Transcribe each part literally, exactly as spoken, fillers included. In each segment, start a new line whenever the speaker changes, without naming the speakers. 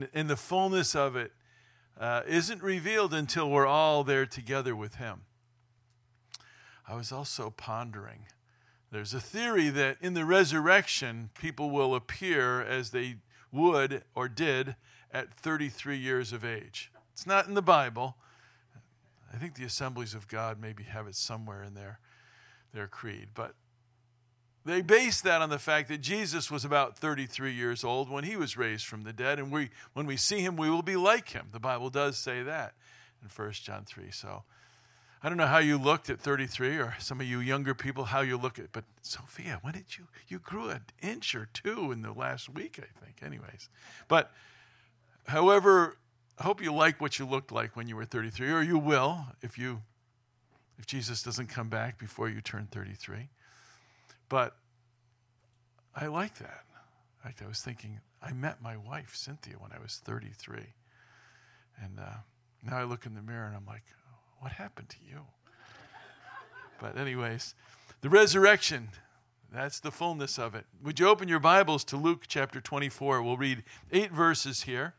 And the fullness of it uh, isn't revealed until we're all there together with him. I was also pondering. There's a theory that in the resurrection, people will appear as they would or did at thirty-three years of age. It's not in the Bible. I think the Assemblies of God maybe have it somewhere in their, their creed. But they base that on the fact that Jesus was about thirty-three years old when he was raised from the dead. And we, when we see him, we will be like him. The Bible does say that in First John three. So I don't know how you looked at thirty-three, or some of you younger people, how you look at, but Sophia, when did you, you grew an inch or two in the last week, I think, anyways. But however, I hope you like what you looked like when you were thirty-three, or you will if you, if Jesus doesn't come back before you turn thirty-three. But I like that. In fact, I was thinking, I met my wife, Cynthia, when I was thirty-three. And uh, now I look in the mirror and I'm like, what happened to you? But anyways, the resurrection, that's the fullness of it. Would you open your Bibles to Luke chapter twenty-four? We'll read eight verses here,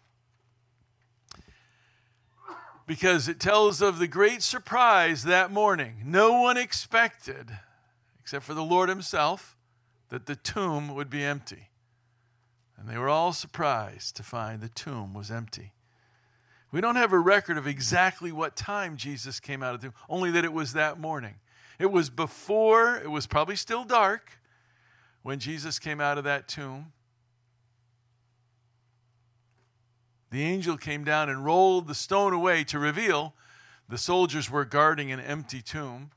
because it tells of the great surprise that morning. No one expected, except for the Lord himself, that the tomb would be empty. And they were all surprised to find the tomb was empty. We don't have a record of exactly what time Jesus came out of the tomb, only that it was that morning. It was before, it was probably still dark when Jesus came out of that tomb. The angel came down and rolled the stone away to reveal the soldiers were guarding an empty tomb.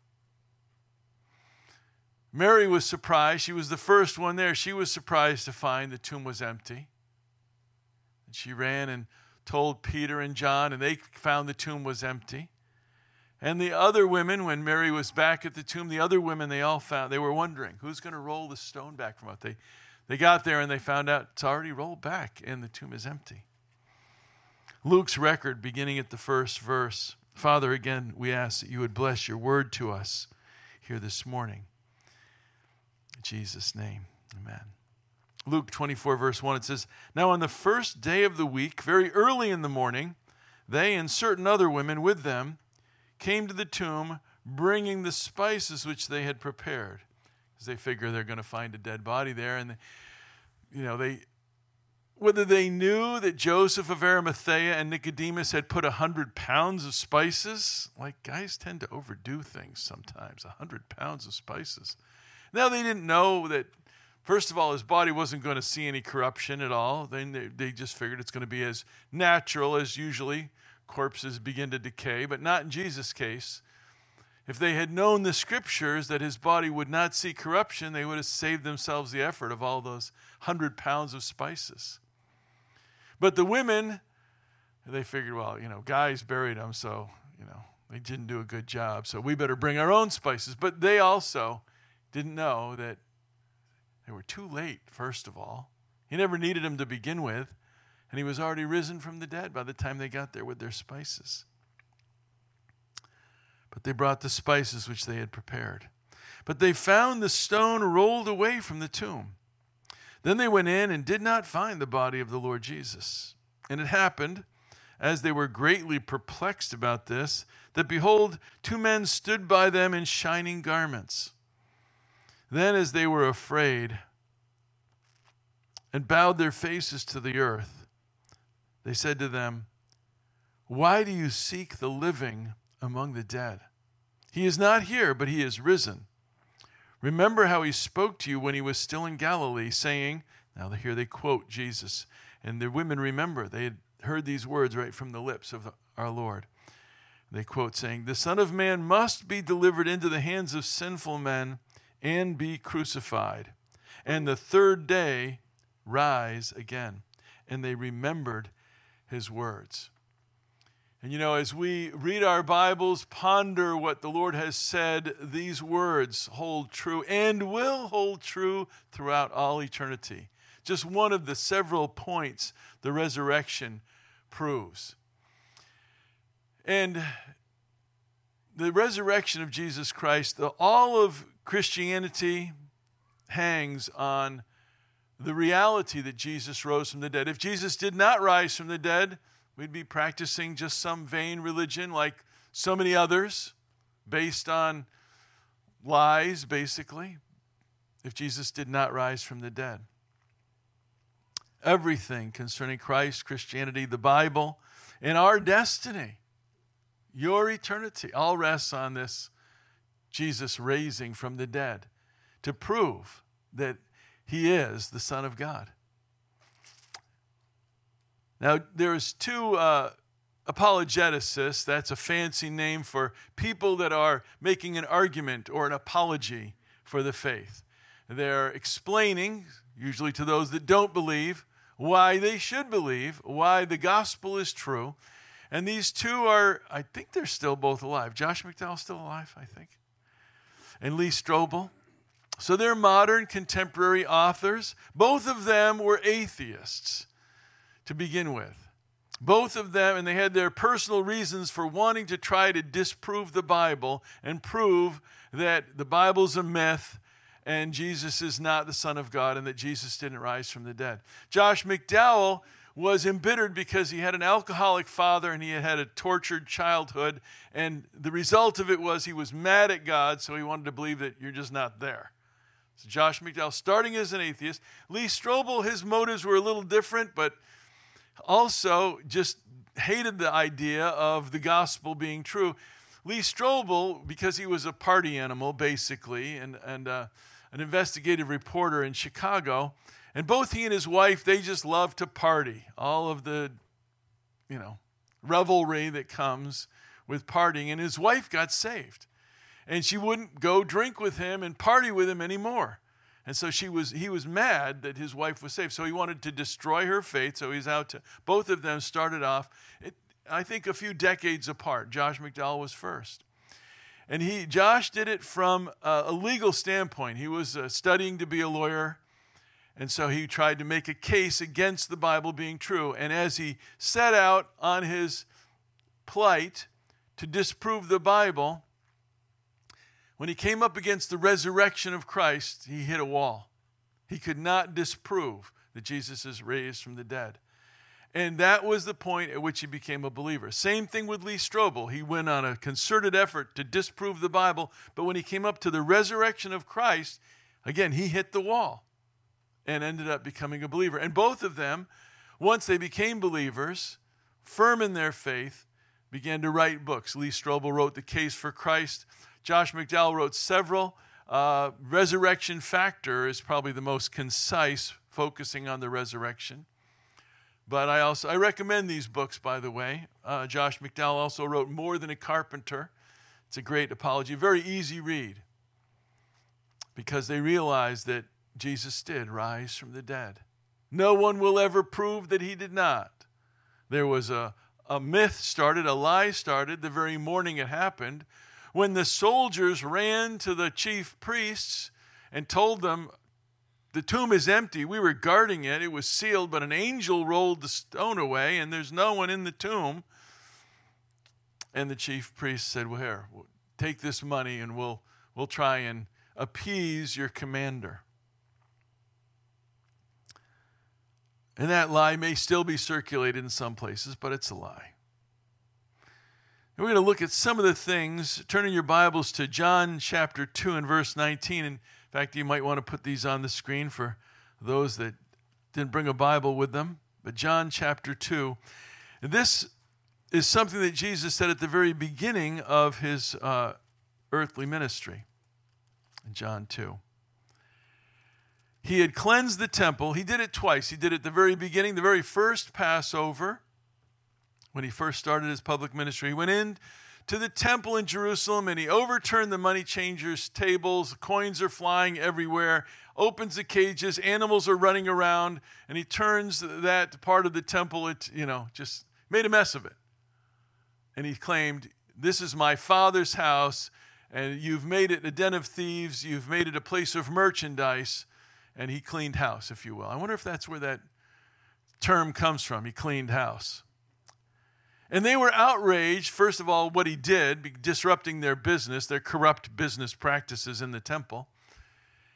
Mary was surprised. She was the first one there. She was surprised to find the tomb was empty. And she ran and told Peter and John, and they found the tomb was empty. And the other women, when Mary was back at the tomb, the other women they all found, they were wondering, who's going to roll the stone back from out? They, they got there and they found out it's already rolled back and the tomb is empty. Luke's record, beginning at the first verse. Father, again, we ask that you would bless your word to us here this morning. In Jesus' name, amen. Luke twenty-four, verse one, it says, Now on the first day of the week, very early in the morning, they and certain other women with them came to the tomb, bringing the spices which they had prepared. Because they figure they're going to find a dead body there. And, they, you know, they, whether they knew that Joseph of Arimathea and Nicodemus had put a hundred pounds of spices, like guys tend to overdo things sometimes, a hundred pounds of spices. Now they didn't know that, first of all, his body wasn't going to see any corruption at all. Then they, they just figured it's going to be as natural as usually corpses begin to decay, but not in Jesus' case. If they had known the scriptures that his body would not see corruption, they would have saved themselves the effort of all those hundred pounds of spices. But the women, they figured, well, you know, guys buried him, so, you know, they didn't do a good job, so we better bring our own spices. But they also didn't know that they were too late, first of all. He never needed him to begin with, and he was already risen from the dead by the time they got there with their spices. But they brought the spices which they had prepared. But they found the stone rolled away from the tomb. Then they went in and did not find the body of the Lord Jesus. And it happened, as they were greatly perplexed about this, that behold, two men stood by them in shining garments. Then as they were afraid and bowed their faces to the earth, they said to them, Why do you seek the living among the dead? He is not here, but he is risen. Remember how he spoke to you when he was still in Galilee, saying, now here they quote Jesus, and the women remember, they had heard these words right from the lips of our Lord. They quote saying, The Son of Man must be delivered into the hands of sinful men and be crucified, and the third day rise again. And they remembered his words. And you know, as we read our Bibles, ponder what the Lord has said, these words hold true and will hold true throughout all eternity. Just one of the several points the resurrection proves. And the resurrection of Jesus Christ, the, all of Christianity hangs on the reality that Jesus rose from the dead. If Jesus did not rise from the dead, we'd be practicing just some vain religion like so many others based on lies, basically, if Jesus did not rise from the dead. Everything concerning Christ, Christianity, the Bible, and our destiny, your eternity, all rests on this Jesus raising from the dead to prove that he is the Son of God. Now, there's two uh, apologeticists. That's a fancy name for people that are making an argument or an apology for the faith. They're explaining, usually to those that don't believe, why they should believe, why the gospel is true. And these two are, I think they're still both alive. Josh McDowell's still alive, I think. And Lee Strobel. So they're modern, contemporary authors. Both of them were atheists to begin with. Both of them, and they had their personal reasons for wanting to try to disprove the Bible and prove that the Bible's a myth and Jesus is not the Son of God and that Jesus didn't rise from the dead. Josh McDowell was embittered because he had an alcoholic father and he had had a tortured childhood, and the result of it was he was mad at God, so he wanted to believe that you're just not there. So Josh McDowell, starting as an atheist. Lee Strobel, his motives were a little different, but also just hated the idea of the gospel being true. Lee Strobel, because he was a party animal, basically, and, and uh, an investigative reporter in Chicago, and both he and his wife, they just loved to party. All of the, you know, revelry that comes with partying. And his wife got saved. And she wouldn't go drink with him and party with him anymore. And so she was, he was mad that his wife was saved. So he wanted to destroy her faith. So he's out to, both of them started off, it, I think, a few decades apart. Josh McDowell was first. And he, Josh did it from a, a legal standpoint. He was uh, studying to be a lawyer. And so he tried to make a case against the Bible being true. And as he set out on his plight to disprove the Bible, when he came up against the resurrection of Christ, he hit a wall. He could not disprove that Jesus is raised from the dead. And that was the point at which he became a believer. Same thing with Lee Strobel. He went on a concerted effort to disprove the Bible, but when he came up to the resurrection of Christ, again, he hit the wall and ended up becoming a believer. And both of them, once they became believers, firm in their faith, began to write books. Lee Strobel wrote The Case for Christ. Josh McDowell wrote several. Uh, Resurrection Factor is probably the most concise, focusing on the resurrection. But I also I recommend these books, by the way. Uh, Josh McDowell also wrote More Than a Carpenter. It's a great apology. Very easy read because they realized that Jesus did rise from the dead. No one will ever prove that he did not. There was a, a myth started, a lie started the very morning it happened when the soldiers ran to the chief priests and told them, the tomb is empty. We were guarding it. It was sealed, but an angel rolled the stone away and there's no one in the tomb. And the chief priest said, well, here, take this money and we'll, we'll try and appease your commander. And that lie may still be circulated in some places, but it's a lie. And we're going to look at some of the things. Turn in your Bibles to John chapter two and verse nineteen. In fact, you might want to put these on the screen for those that didn't bring a Bible with them. But John chapter two. And this is something that Jesus said at the very beginning of his uh, earthly ministry. In John two. He had cleansed the temple. He did it twice. He did it at the very beginning, the very first Passover, when he first started his public ministry. He went in to the temple in Jerusalem and he overturned the money changers' tables. Coins are flying everywhere. Opens the cages. Animals are running around. And he turns that part of the temple, it, you know, just made a mess of it. And he claimed, this is my Father's house, and you've made it a den of thieves. You've made it a place of merchandise. And he cleaned house, if you will. I wonder if that's where that term comes from. He cleaned house. And they were outraged, first of all, what he did, disrupting their business, their corrupt business practices in the temple.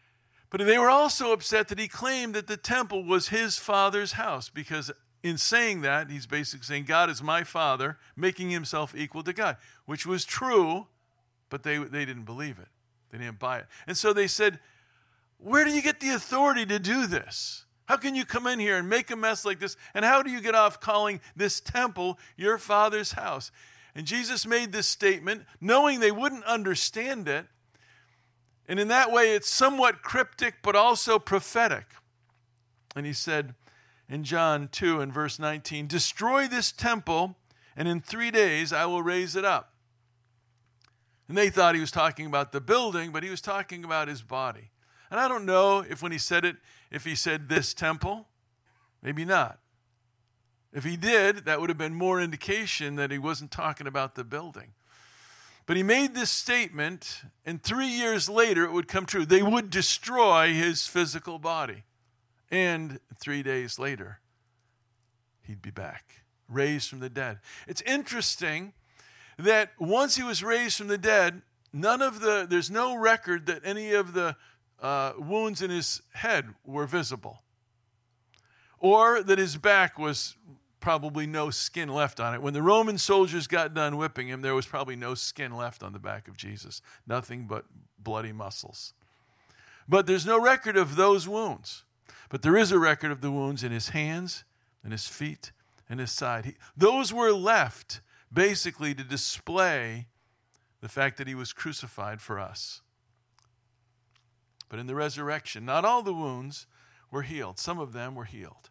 But they were also upset that he claimed that the temple was his father's house, because in saying that, he's basically saying, God is my father, making himself equal to God, which was true, but they, they didn't believe it. They didn't buy it. And so they said, where do you get the authority to do this? How can you come in here and make a mess like this? And how do you get off calling this temple your father's house? And Jesus made this statement knowing they wouldn't understand it. And in that way, it's somewhat cryptic, but also prophetic. And he said in John two and verse nineteen, destroy this temple, and in three days I will raise it up. And they thought he was talking about the building, but he was talking about his body. And I don't know if when he said it, if he said this temple, maybe not. If he did, that would have been more indication that he wasn't talking about the building. But he made this statement, and three years later it would come true. They would destroy his physical body. And three days later, he'd be back, raised from the dead. It's interesting that once he was raised from the dead, none of the, there's no record that any of the uh, wounds in his head were visible. Or that his back was probably no skin left on it. When the Roman soldiers got done whipping him, there was probably no skin left on the back of Jesus. Nothing but bloody muscles. But there's no record of those wounds. But there is a record of the wounds in his hands, and his feet, and his side. He, those were left basically to display the fact that he was crucified for us. But in the resurrection, not all the wounds were healed. Some of them were healed.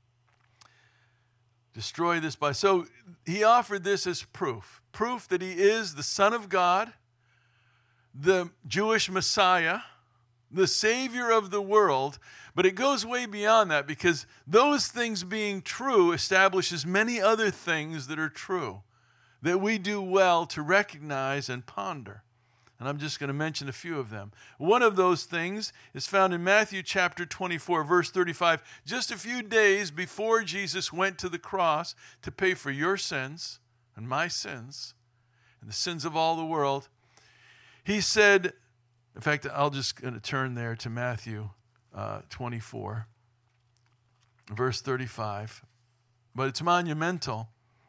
Destroy this body. So he offered this as proof. Proof that he is the Son of God, the Jewish Messiah, the Savior of the world. But it goes way beyond that, because those things being true establishes many other things that are true that we do well to recognize and ponder. And I'm just going to mention a few of them. One of those things is found in Matthew chapter twenty-four, verse thirty-five. Just a few days before Jesus went to the cross to pay for your sins and my sins and the sins of all the world, he said, in fact, I'll just going to turn there to Matthew uh, twenty-four, verse thirty-five. But it's monumental.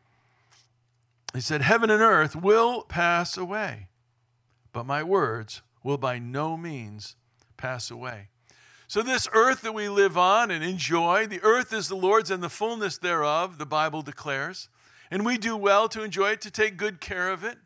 He said, heaven and earth will pass away, but my words will by no means pass away. So this earth that we live on and enjoy, the earth is the Lord's and the fullness thereof, the Bible declares. And we do well to enjoy it, to take good care of it.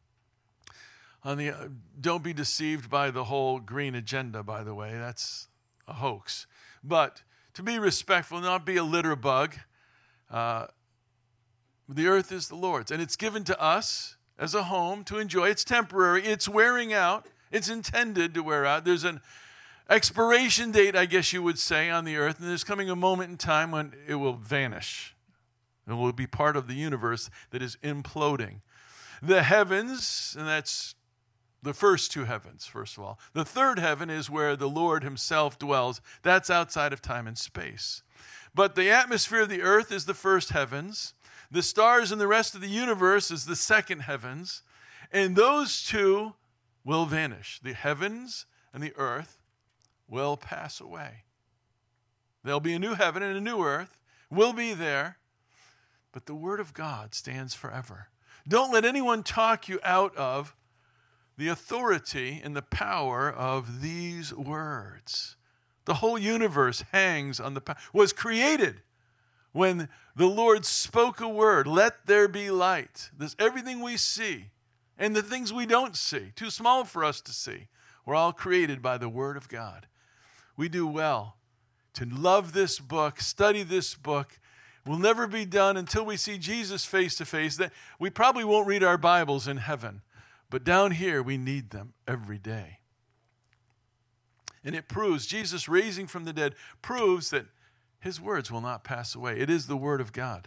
On the, uh, don't be deceived by the whole green agenda, by the way. That's a hoax. But to be respectful, not be a litter bug. Uh, the earth is the Lord's, and it's given to us as a home to enjoy. It's temporary. It's wearing out. It's intended to wear out. There's an expiration date, I guess you would say, on the earth, and there's coming a moment in time when it will vanish. It will be part of the universe that is imploding. The heavens, and that's the first two heavens, first of all. The third heaven is where the Lord himself dwells. That's outside of time and space. But the atmosphere of the earth is the first heavens. The stars and the rest of the universe is the second heavens. And those two will vanish. The heavens and the earth will pass away. There'll be a new heaven and a new earth. We'll be there. But the word of God stands forever. Don't let anyone talk you out of the authority and the power of these words. The whole universe hangs on the power, was created when the Lord spoke a word, let there be light. This, everything we see and the things we don't see, too small for us to see, were all created by the word of God. We do well to love this book, study this book. We'll never be done until we see Jesus face to face. That we probably won't read our Bibles in heaven, but down here we need them every day. And it proves, Jesus raising from the dead proves that his words will not pass away. It is the word of God.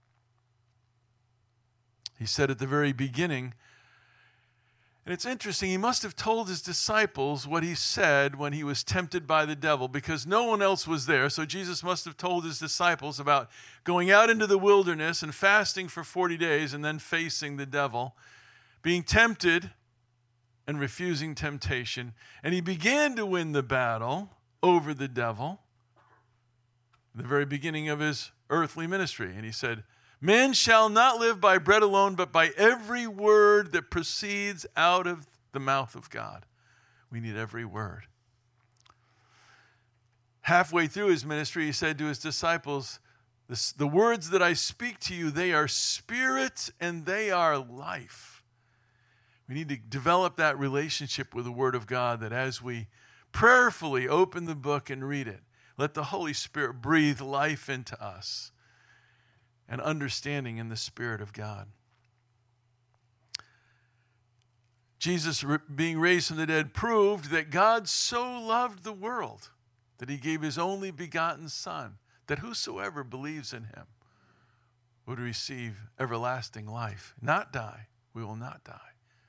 He said at the very beginning, and it's interesting, he must have told his disciples what he said when he was tempted by the devil, because no one else was there. So Jesus must have told his disciples about going out into the wilderness and fasting for forty days and then facing the devil, being tempted and refusing temptation, and he began to win the battle over the devil at the very beginning of his earthly ministry. And he said, "Man shall not live by bread alone, but by every word that proceeds out of the mouth of God." We need every word. Halfway through his ministry, he said to his disciples, "The, the words that I speak to you, they are spirit and they are life." We need to develop that relationship with the Word of God, that as we prayerfully open the book and read it, let the Holy Spirit breathe life into us and understanding in the Spirit of God. Jesus, being raised from the dead, proved that God so loved the world that he gave his only begotten Son, that whosoever believes in him would receive everlasting life, not die. We will not die.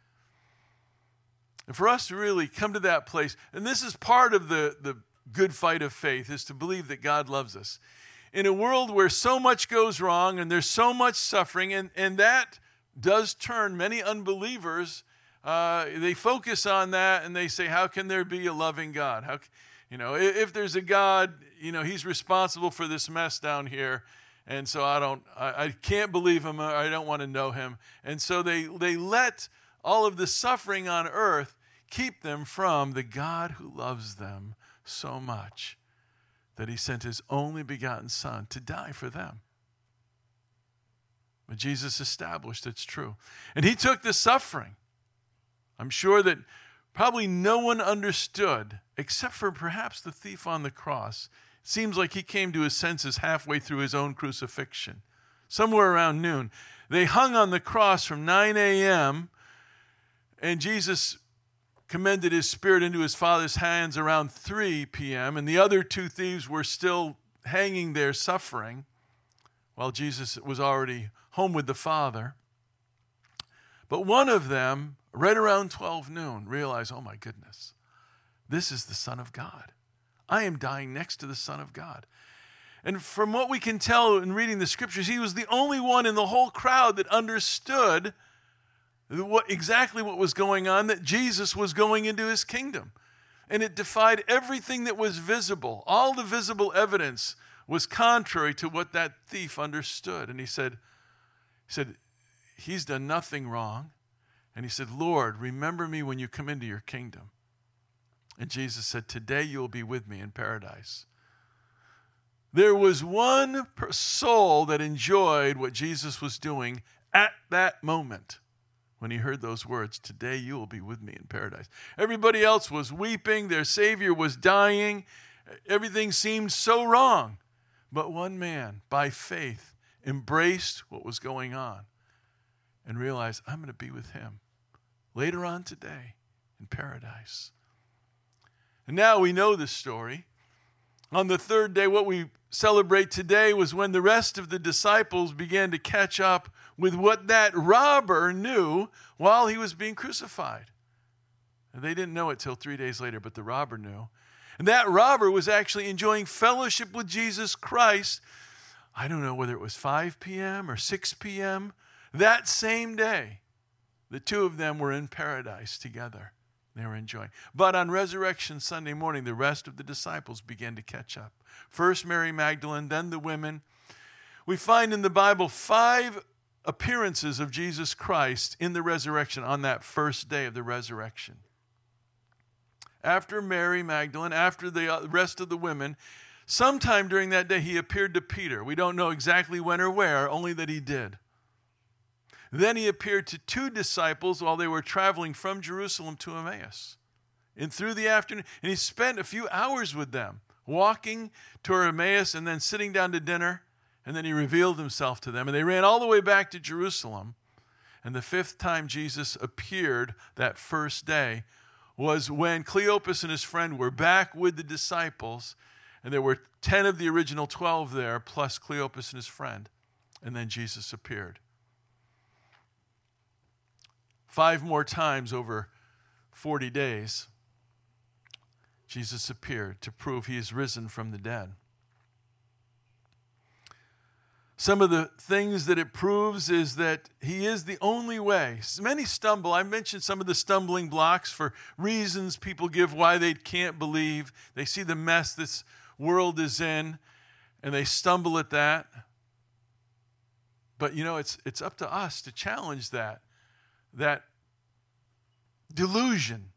And for us to really come to that place, and this is part of the, the good fight of faith, is to believe that God loves us. In a world where so much goes wrong and there's so much suffering, and, and that does turn many unbelievers, uh, they focus on that and they say, how can there be a loving God? How, you know, if, if there's a God, you know, he's responsible for this mess down here. And so I don't, I, I can't believe him. Or I don't want to know him. And so they, they let all of the suffering on earth keep them from the God who loves them so much that he sent his only begotten Son to die for them. But Jesus established it's true. And he took the suffering. I'm sure that probably no one understood, except for perhaps the thief on the cross. It seems like he came to his senses halfway through his own crucifixion, somewhere around noon. They hung on the cross from nine a.m., and Jesus commended his spirit into his Father's hands around three p.m., and the other two thieves were still hanging there suffering while Jesus was already home with the Father. But one of them, right around twelve noon, realized, oh my goodness, this is the Son of God. I am dying next to the Son of God. And from what we can tell in reading the scriptures, he was the only one in the whole crowd that understood what, exactly what was going on, that Jesus was going into his kingdom. And it defied everything that was visible. All the visible evidence was contrary to what that thief understood. And he said, he said, he's done nothing wrong. And he said, Lord, remember me when you come into your kingdom. And Jesus said, today you will be with me in paradise. There was one soul that enjoyed what Jesus was doing at that moment when he heard those words, today you will be with me in paradise. Everybody else was weeping. Their Savior was dying. Everything seemed so wrong. But one man, by faith, embraced what was going on and realized, I'm going to be with him later on today in paradise. And now we know this story. On the third day, what we celebrate today was when the rest of the disciples began to catch up with what that robber knew while he was being crucified. And they didn't know it till three days later, but the robber knew. And that robber was actually enjoying fellowship with Jesus Christ. I don't know whether it was five p.m. or six p.m. That same day, the two of them were in paradise together. They were enjoying. But on Resurrection Sunday morning, the rest of the disciples began to catch up. First Mary Magdalene, then the women. We find in the Bible five appearances of Jesus Christ in the resurrection on that first day of the resurrection. After Mary Magdalene, after the rest of the women, sometime during that day he appeared to Peter. We don't know exactly when or where, only that he did. Then he appeared to two disciples while they were traveling from Jerusalem to Emmaus. And through the afternoon, and he spent a few hours with them, walking toward Emmaus and then sitting down to dinner. And then he revealed himself to them. And they ran all the way back to Jerusalem. And the fifth time Jesus appeared that first day was when Cleopas and his friend were back with the disciples. And there were ten of the original twelve there, plus Cleopas and his friend. And then Jesus appeared. Five more times over forty days, Jesus appeared to prove he is risen from the dead. Some of the things that it proves is that he is the only way. Many stumble. I mentioned some of the stumbling blocks for reasons people give why they can't believe. They see the mess this world is in, and they stumble at that. But, you know, it's it's up to us to challenge that, that delusion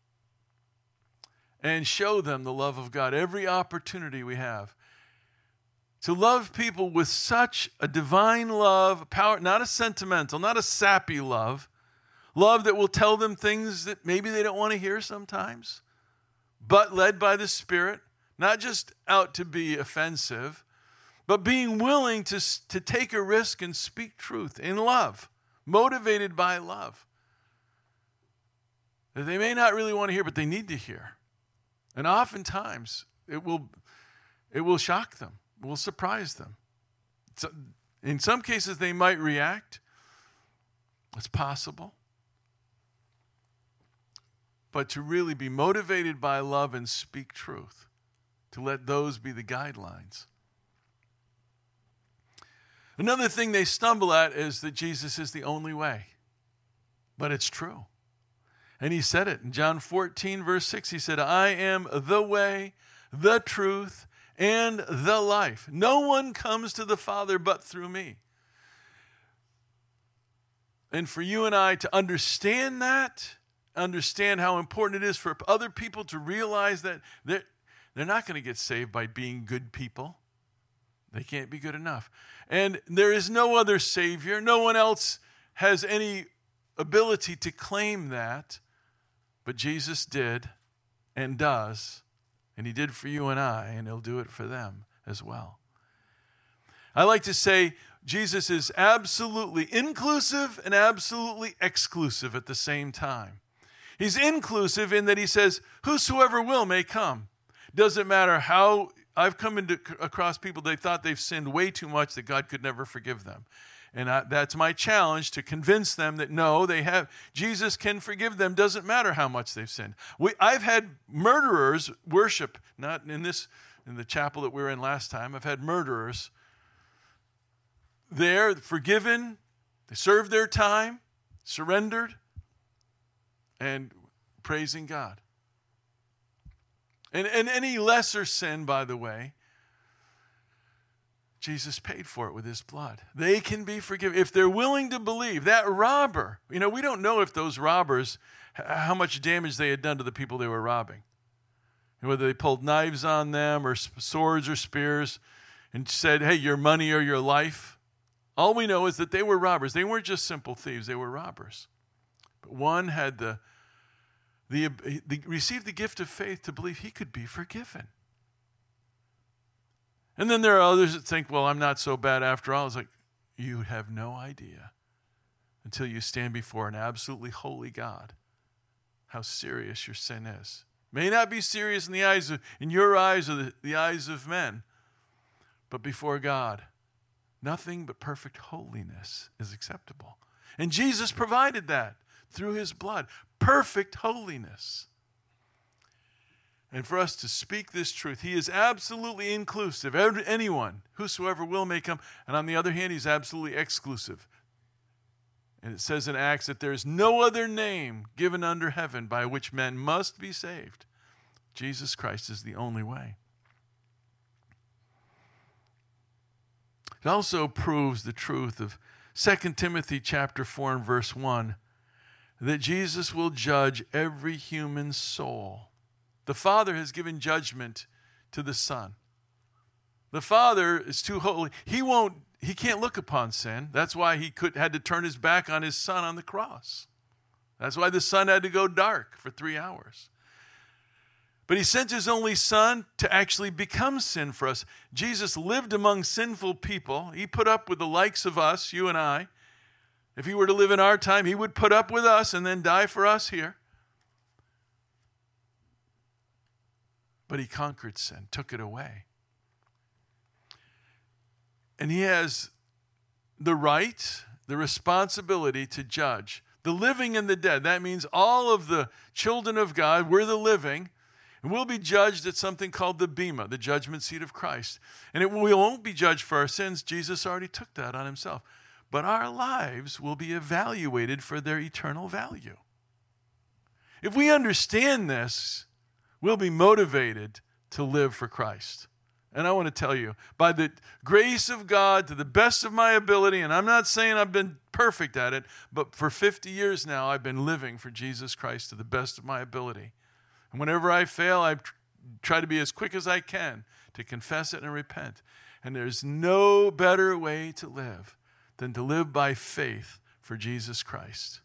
and show them the love of God every opportunity we have. To love people with such a divine love, power, not a sentimental, not a sappy love, love that will tell them things that maybe they don't want to hear sometimes, but led by the Spirit, not just out to be offensive, but being willing to, to take a risk and speak truth in love, motivated by love. That they may not really want to hear, but they need to hear. And oftentimes, it will, it will shock them. Will surprise them. So in some cases, they might react. It's possible. But to really be motivated by love and speak truth, to let those be the guidelines. Another thing they stumble at is that Jesus is the only way. But it's true. And he said it in John fourteen, verse six. He said, I am the way, the truth, and the life. No one comes to the Father but through me. And for you and I to understand that, understand how important it is for other people to realize that they're, they're not going to get saved by being good people. They can't be good enough. And there is no other Savior. No one else has any ability to claim that. But Jesus did and does. And he did for you and I, and he'll do it for them as well. I like to say Jesus is absolutely inclusive and absolutely exclusive at the same time. He's inclusive in that he says, whosoever will may come. Doesn't matter how, I've come into, across people, they thought they've sinned way too much that God could never forgive them. And I, that's my challenge, to convince them that no, they have, Jesus can forgive them. Doesn't matter how much they've sinned. We, I've had murderers worship, not in this, in the chapel that we were in last time. I've had murderers there, forgiven, they served their time, surrendered, and praising God. And, and any lesser sin, by the way, Jesus paid for it with his blood. They can be forgiven if they're willing to believe. That robber, you know, we don't know if those robbers, how much damage they had done to the people they were robbing. Whether they pulled knives on them or swords or spears and said, hey, your money or your life. All we know is that they were robbers. They weren't just simple thieves. They were robbers. But one had the, the, the received the gift of faith to believe he could be forgiven. And then there are others that think, well, I'm not so bad after all. It's like, you have no idea until you stand before an absolutely holy God how serious your sin is. May not be serious in the eyes of, in your eyes or the, the eyes of men, but before God, nothing but perfect holiness is acceptable. And Jesus provided that through his blood, perfect holiness. And for us to speak this truth, he is absolutely inclusive. Anyone, whosoever will may come. And on the other hand, he's absolutely exclusive. And it says in Acts that there is no other name given under heaven by which men must be saved. Jesus Christ is the only way. It also proves the truth of Second Timothy chapter four and verse one, that Jesus will judge every human soul. The Father has given judgment to the Son. The Father is too holy. He won't, he can't look upon sin. That's why he could, had to turn his back on his Son on the cross. That's why the sun had to go dark for three hours. But he sent his only Son to actually become sin for us. Jesus lived among sinful people. He put up with the likes of us, you and I. If he were to live in our time, he would put up with us and then die for us here. But he conquered sin, took it away. And he has the right, the responsibility to judge the living and the dead. That means all of the children of God, we're the living, And we'll be judged at something called the Bema, the judgment seat of Christ. And it, we won't be judged for our sins. Jesus already took that on himself. But our lives will be evaluated for their eternal value. If we understand this, we'll be motivated to live for Christ. And I want to tell you, by the grace of God, to the best of my ability, and I'm not saying I've been perfect at it, but for fifty years now, I've been living for Jesus Christ to the best of my ability. And whenever I fail, I try to be as quick as I can to confess it and repent. And there's no better way to live than to live by faith for Jesus Christ.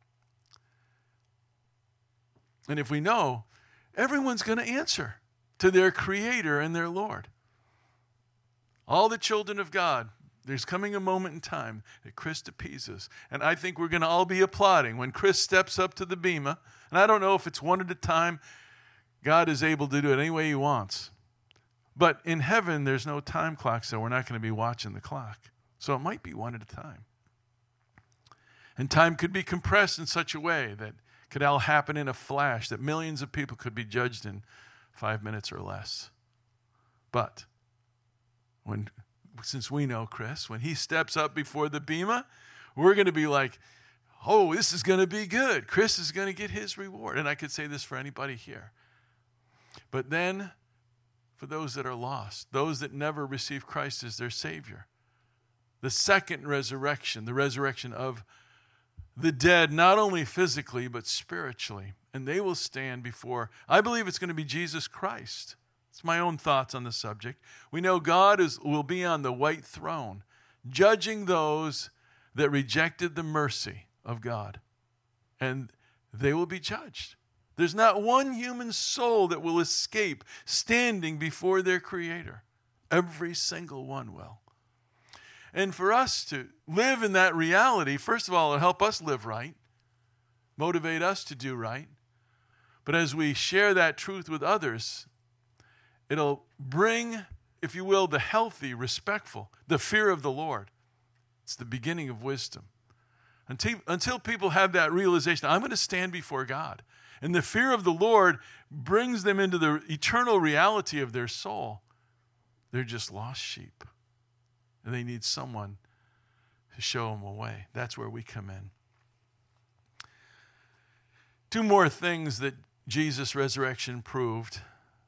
And if we know, everyone's going to answer to their Creator and their Lord. All the children of God, there's coming a moment in time that Chris appeases. And I think we're going to all be applauding when Chris steps up to the Bema. And I don't know if it's one at a time. God is able to do it any way he wants. But in heaven, there's no time clock, so we're not going to be watching the clock. So it might be one at a time. And time could be compressed in such a way that it could all happen in a flash, that millions of people could be judged in five minutes or less. But when, since we know Chris, when he steps up before the Bema, we're going to be like, oh, this is going to be good. Chris is going to get his reward. And I could say this for anybody here. But then, for those that are lost, those that never receive Christ as their Savior, the second resurrection, the resurrection of the dead, not only physically, but spiritually. And they will stand before, I believe it's going to be Jesus Christ. It's my own thoughts on the subject. We know God is, will be on the white throne, judging those that rejected the mercy of God. And they will be judged. There's not one human soul that will escape standing before their Creator. Every single one will. And for us to live in that reality, first of all, it'll help us live right, motivate us to do right. But as we share that truth with others, it'll bring, if you will, the healthy, respectful, the fear of the Lord. It's the beginning of wisdom. Until, until people have that realization, I'm going to stand before God. And the fear of the Lord brings them into the eternal reality of their soul. They're just lost sheep. And they need someone to show them a way. That's where we come in. Two more things that Jesus' resurrection proved.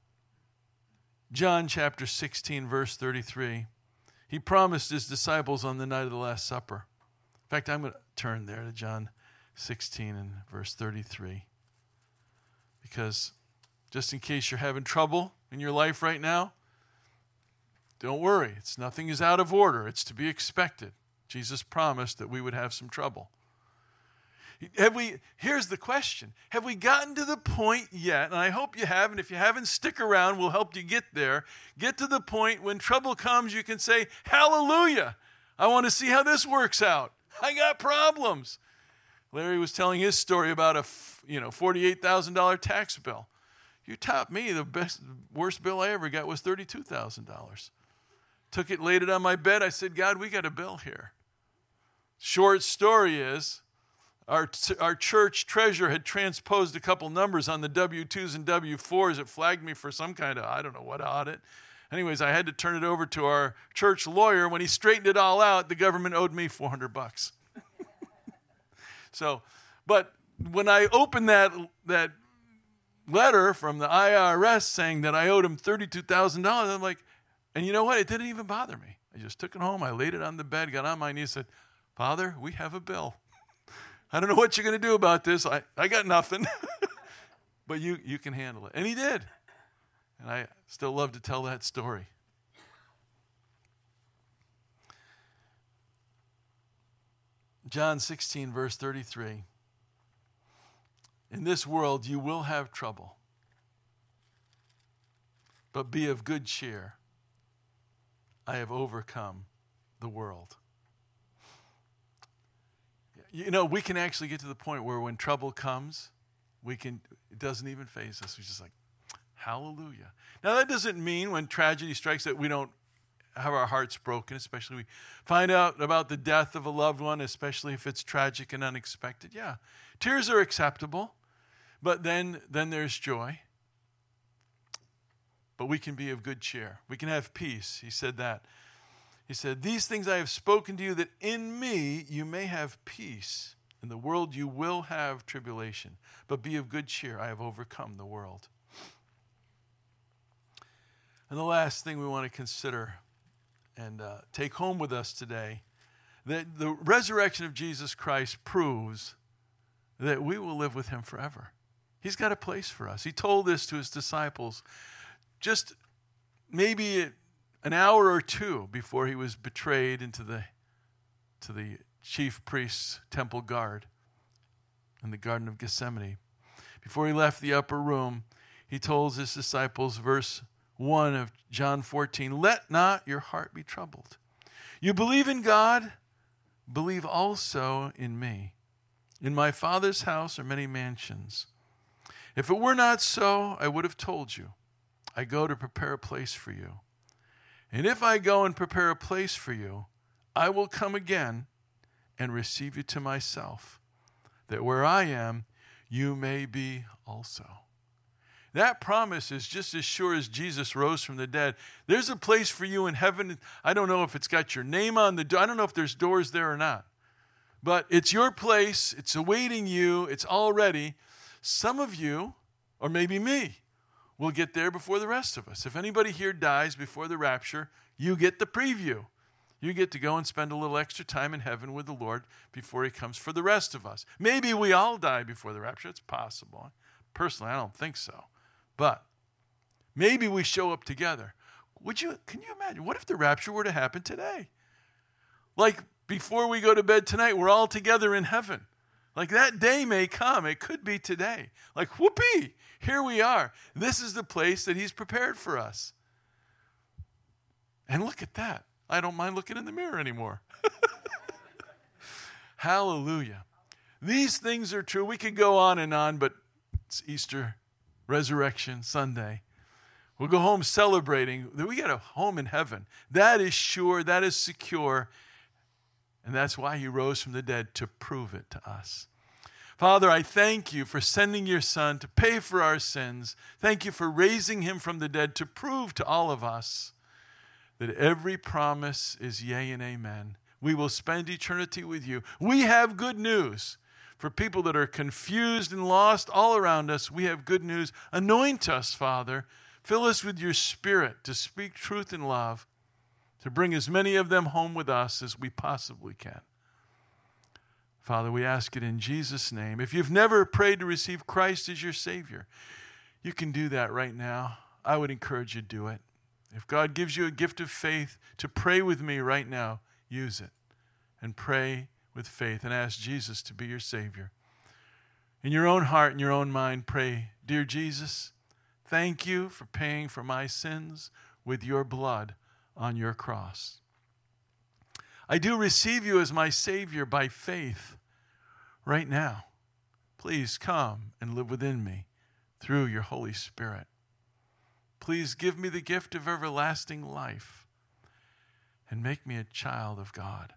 John chapter sixteen, verse thirty-three. He promised his disciples on the night of the Last Supper. In fact, I'm going to turn there to John sixteen and verse thirty-three. Because just in case you're having trouble in your life right now, don't worry. It's nothing is out of order. It's to be expected. Jesus promised that we would have some trouble. Have we? Here's the question. Have we gotten to the point yet, and I hope you have, and if you haven't, stick around. We'll help you get there. Get to the point when trouble comes, you can say, hallelujah. I want to see how this works out. I got problems. Larry was telling his story about a you know forty-eight thousand dollars tax bill. You topped me. The best, worst bill I ever got was thirty-two thousand dollars. Took it, laid it on my bed. I said, God, we got a bill here. Short story is, our, our church treasurer had transposed a couple numbers on the W twos and W fours. It flagged me for some kind of, I don't know what audit. Anyways, I had to turn it over to our church lawyer. When he straightened it all out, the government owed me four hundred bucks. So, but when I opened that, that letter from the I R S saying that I owed him thirty-two thousand dollars, I'm like, and you know what? It didn't even bother me. I just took it home. I laid it on the bed, got on my knees, said, Father, we have a bill. I don't know what you're going to do about this. I, I got nothing. But you, you can handle it. And he did. And I still love to tell that story. John sixteen, verse thirty-three. In this world you will have trouble, but be of good cheer. I have overcome the world. You know, we can actually get to the point where when trouble comes, we can, it doesn't even faze us. We're just like, hallelujah. Now, that doesn't mean when tragedy strikes that we don't have our hearts broken, especially we find out about the death of a loved one, especially if it's tragic and unexpected. Yeah, tears are acceptable, but then, then there's joy. but we can be of good cheer. We can have peace. He said that. He said, these things I have spoken to you, that in me you may have peace. In the world you will have tribulation, but be of good cheer. I have overcome the world. And the last thing we want to consider and uh, take home with us today, that the resurrection of Jesus Christ proves that we will live with him forever. He's got a place for us. He told this to his disciples just maybe an hour or two before he was betrayed into the, to the chief priest's temple guard in the Garden of Gethsemane. Before he left the upper room, he told his disciples, verse one of John fourteen, let not your heart be troubled. You believe in God, believe also in me. In my Father's house are many mansions. If it were not so, I would have told you. I go to prepare a place for you. And if I go and prepare a place for you, I will come again and receive you to myself, that where I am, you may be also. That promise is just as sure as Jesus rose from the dead. There's a place for you in heaven. I don't know if it's got your name on the door. I don't know if there's doors there or not. But it's your place. It's awaiting you. It's all ready. Some of you, or maybe me, will get there before the rest of us. If anybody here dies before the rapture, you get the preview. You get to go and spend a little extra time in heaven with the Lord before he comes for the rest of us. Maybe we all die before the rapture. It's possible. Personally, I don't think so. But maybe we show up together. Would you? Can you imagine? What if the rapture were to happen today? Like before we go to bed tonight, we're all together in heaven. Like that day may come. It could be today. Like whoopee, here we are. This is the place that he's prepared for us. And look at that. I don't mind looking in the mirror anymore. Hallelujah. These things are true. We could go on and on, but it's Easter, Resurrection Sunday. We'll go home celebrating that we got a home in heaven. That is sure, that is secure, and that's why he rose from the dead, to prove it to us. Father, I thank you for sending your Son to pay for our sins. Thank you for raising him from the dead to prove to all of us that every promise is yea and amen. We will spend eternity with you. We have good news. For people that are confused and lost all around us, we have good news. Anoint us, Father. Fill us with your Spirit to speak truth in love, to bring as many of them home with us as we possibly can. Father, we ask it in Jesus' name. If you've never prayed to receive Christ as your Savior, you can do that right now. I would encourage you to do it. If God gives you a gift of faith to pray with me right now, use it and pray with faith and ask Jesus to be your Savior. In your own heart and your own mind, pray, dear Jesus, thank you for paying for my sins with your blood on your cross. I do receive you as my Savior by faith right now. Please come and live within me through your Holy Spirit. Please give me the gift of everlasting life and make me a child of God.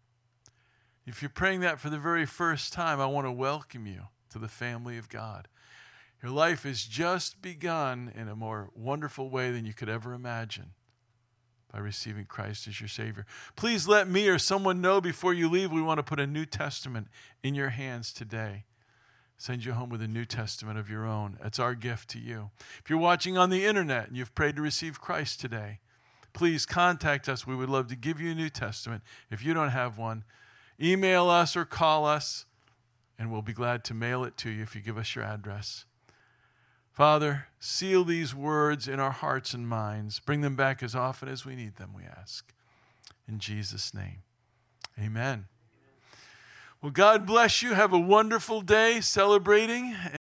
If you're praying that for the very first time, I want to welcome you to the family of God. Your life has just begun in a more wonderful way than you could ever imagine by receiving Christ as your Savior. Please let me or someone know before you leave. We want to put a New Testament in your hands today. Send you home with a New Testament of your own. It's our gift to you. If you're watching on the internet and you've prayed to receive Christ today, please contact us. We would love to give you a New Testament. If you don't have one, email us or call us, and we'll be glad to mail it to you if you give us your address. Father, seal these words in our hearts and minds. Bring them back as often as we need them, we ask. In Jesus' name, amen. Well, God bless you. Have a wonderful day celebrating.